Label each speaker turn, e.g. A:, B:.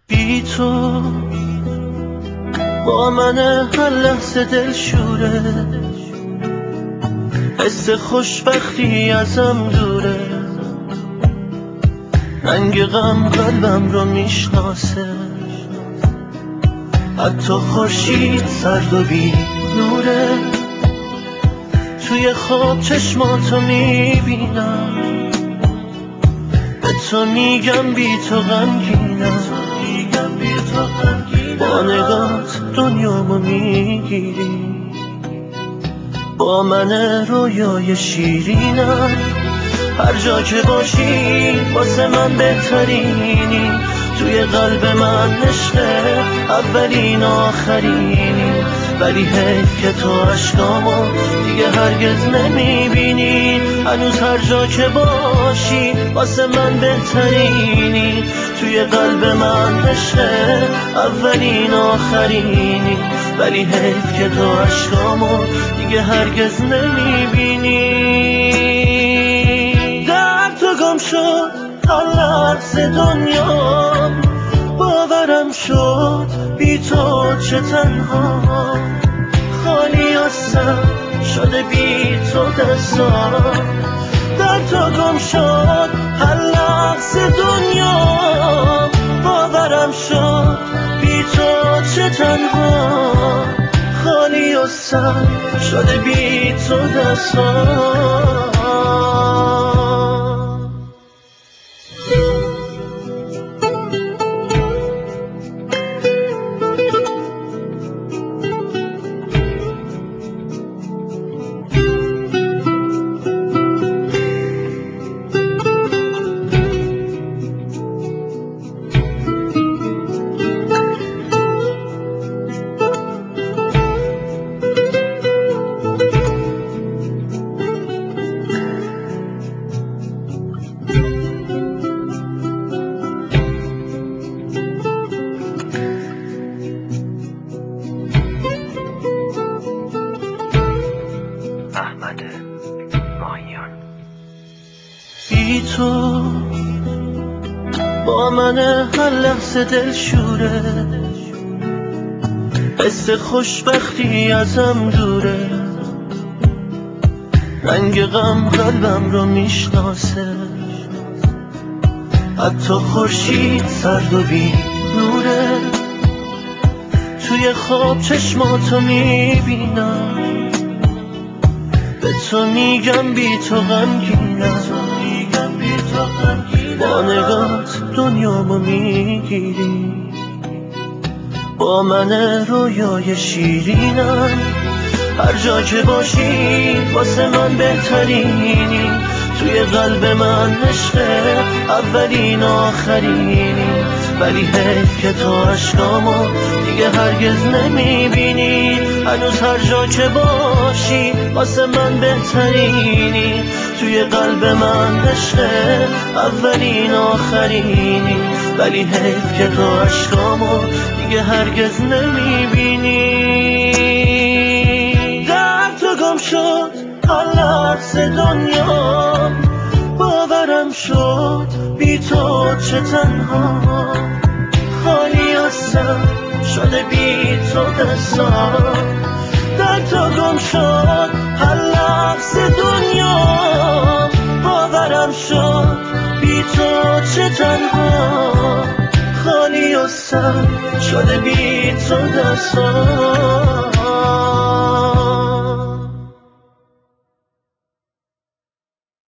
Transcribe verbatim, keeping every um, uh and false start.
A: بی تو با من هر لحظه دل شوره، حس خوشبختی ازم دوره، رنگ غم قلبم رو میشناسه، حتی خورشید سرد و بی نوره. توی خواب چشماتو میبینم، به تو میگم بی تو غمگینم، با نگات دنیامو میگیری، با من رویای شیرینم. هر جا که باشی واسه من بهترینی، توی قلب من عشق اولین آخرینی. ولی حیف که تو عشقامو دیگه هرگز نمیبینی، هنوز هر جا که باشی واسه من بهترینی، توی قلب من عشق اولین آخرینی. ولی حیف که تو عشقامو دیگه هرگز نمیبینی. در تو گم شد هر لحظه دنیا، باورم شد بی تو چه تنها، خالی و سر شده بی تو دستام. در تو گم شد هر لحظه دنیا، باورم شد بی تو چه تنها، خالی و سر شده بی تو دستام. بی تو با من هر لحظه دل شوره، حس خوشبختی ازم دوره، رنگ غم قلبم رو میشناسه، حتی خورشید سرد و بی نوره. توی خواب چشماتو میبینم، به تو میگم بی تو غمگینم، با نگات دنیامو میگیری، با من رویای شیرینم. هر جا که باشی واسه من بهترینی، توی قلب من عشق اولین آخرینی. ولی حیف که تو عشقامو دیگه هرگز نمیبینی، هنوز هر جا که باشی واسه من بهترینی، توی قلب من عشق اولین آخرینی. ولی حیف که تو عشقامو دیگه هرگز نمیبینی. در تو گم شد هر لحظه دنیا، باورم شد بی تو چه تنها، خالی و سر شده بی تو دستام. در تو گم شد هر لحظه دنیا، باورم شد بی تو چه تنها، خالی و سر شده بی تو دستام.